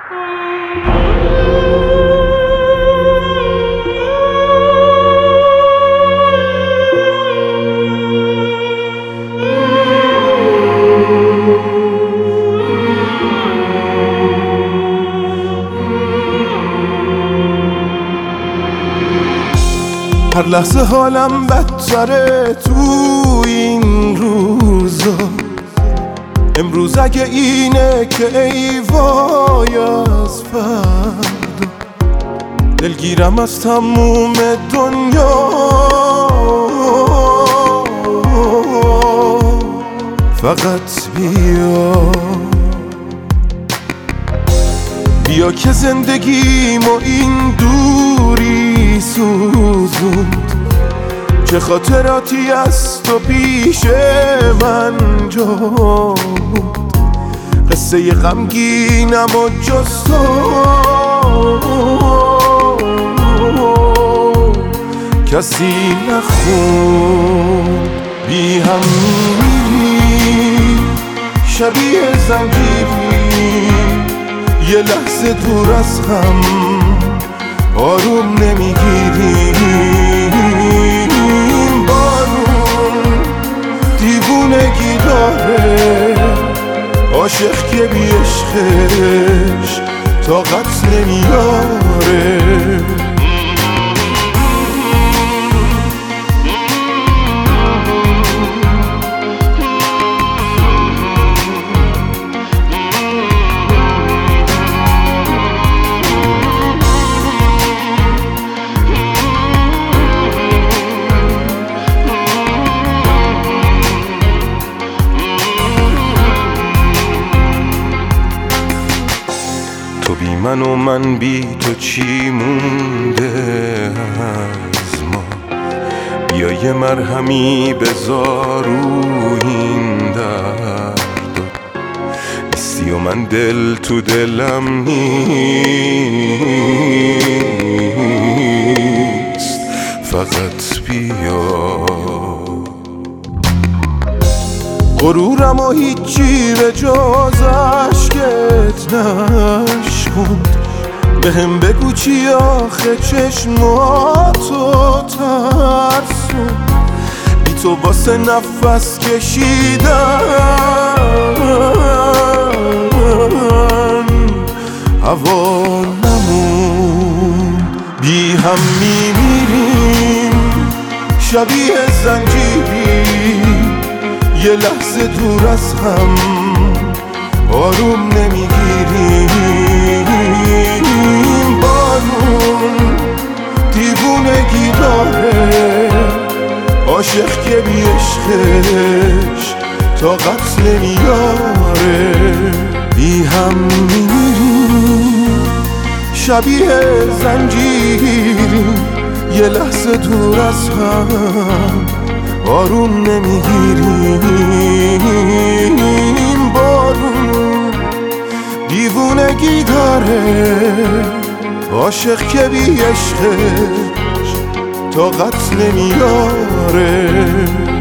هر لحظه حالم بدتره تو این روزا. امروز اگه اینه که ای وای از فردا، دلگیرم از تموم دنیا. فقط بیا که زندگیمو این دوری سوزوند، چه خاطراتی از تو پیش من جا بود. قصه غمگینم و جز تو کسی نخوند. بی هم میری شبیه زنجیری، یه لحظه دور از هم آروم نمیگیریم. بارون دیوونگی داره، عاشق که بی عشقش طاقت نمیاره. تو بی من و من بی تو چی مونده از ما؟ بیا یه مرهمی بذار رو این درد. نیستی و من دل تو دلم نیست، فقط بیا. غرورم و هیچی به جز عشقت نشکند. بهم بگو چی آخه چشماتو ترسون. بی تو واسه نفس کشیدن هوا نموند. بی هم میمیریم شبیه زنجیری، یه لحظه دور از هم آروم نمیگیریم. بارون دیوونگی داره، عاشق که بی عشقش طاقت نمیاره. بی هم میمیریم شبیه زنجیری، یه لحظه دور از هم آروم نمیگیریم. بارون دیوونگی داره، عاشق که بی عشقش طاقت نمیاره.